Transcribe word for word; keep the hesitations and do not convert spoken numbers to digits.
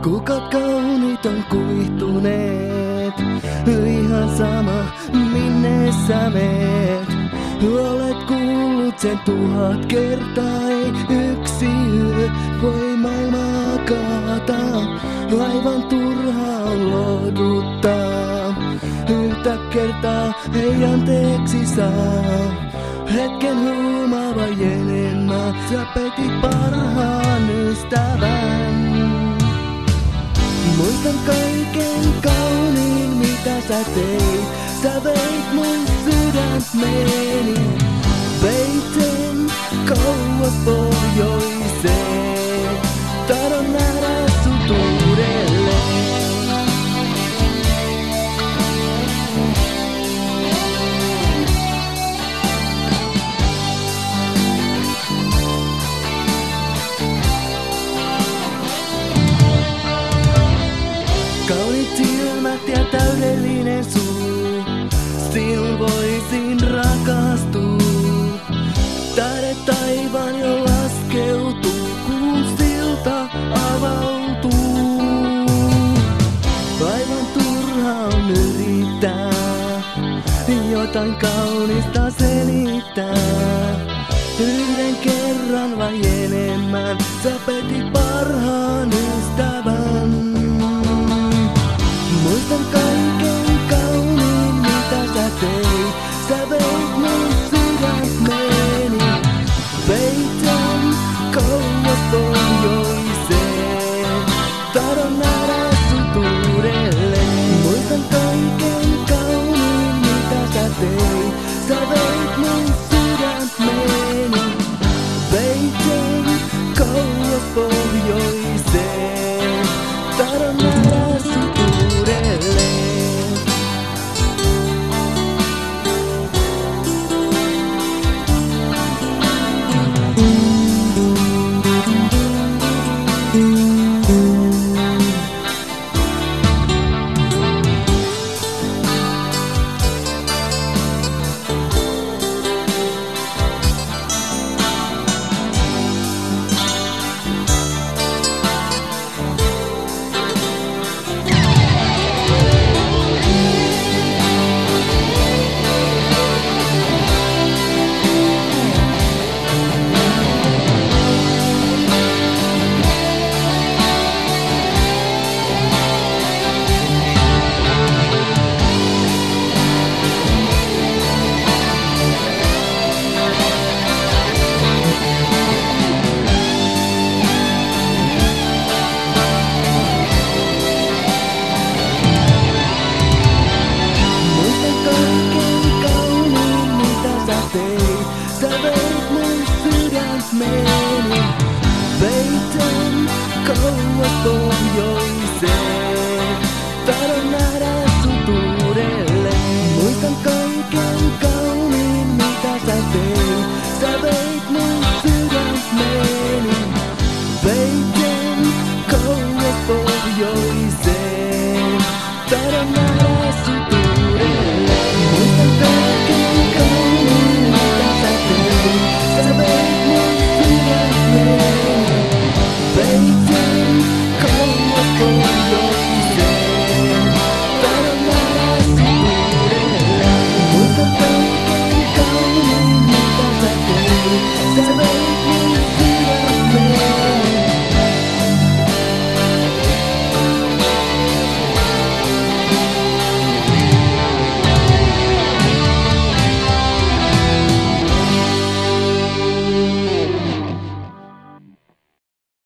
Kukat kauniit on kuihtuneet, ihan sama minne sä meet. Olet kuullut sen tuhat kertaa, ei yksi yö voi maailmaa kaataa. Aivan turhaa lohduttaa, yhtä kertaa ei anteeksi saa. Hetken huumaava enemmän, sä petit parhaan ystävän. Muistan kaiken kauniin mitä sä teit, sä veit mun sydämeni. Veit sen kauas pohjoiseen, tahdon nähdä sut uudelleen. Kauniit silmät ja täydellinen suu, sinun voisin rakastua. Tähdet taivaan jo laskeutuu, kun silta avautuu. Aivan turha on yrittää jotain kaunista selittää. Yhden kerran vai enemmän, sä petit parhaan ystävän. Muistan kaiken kauniin mitä sä teit, sä veit mun sydämeni. Veit sen kauas pohjoiseen, tahdon nähdä sut uudelleen. Muistan kaiken kauniin mitä sä teit, sä veit mun sydämeni. Veit sen kauas pohjoiseen, tahdon nähdä sut uudelleen. Sä veit mun sydämeni, veit sen kauas pohjoiseen.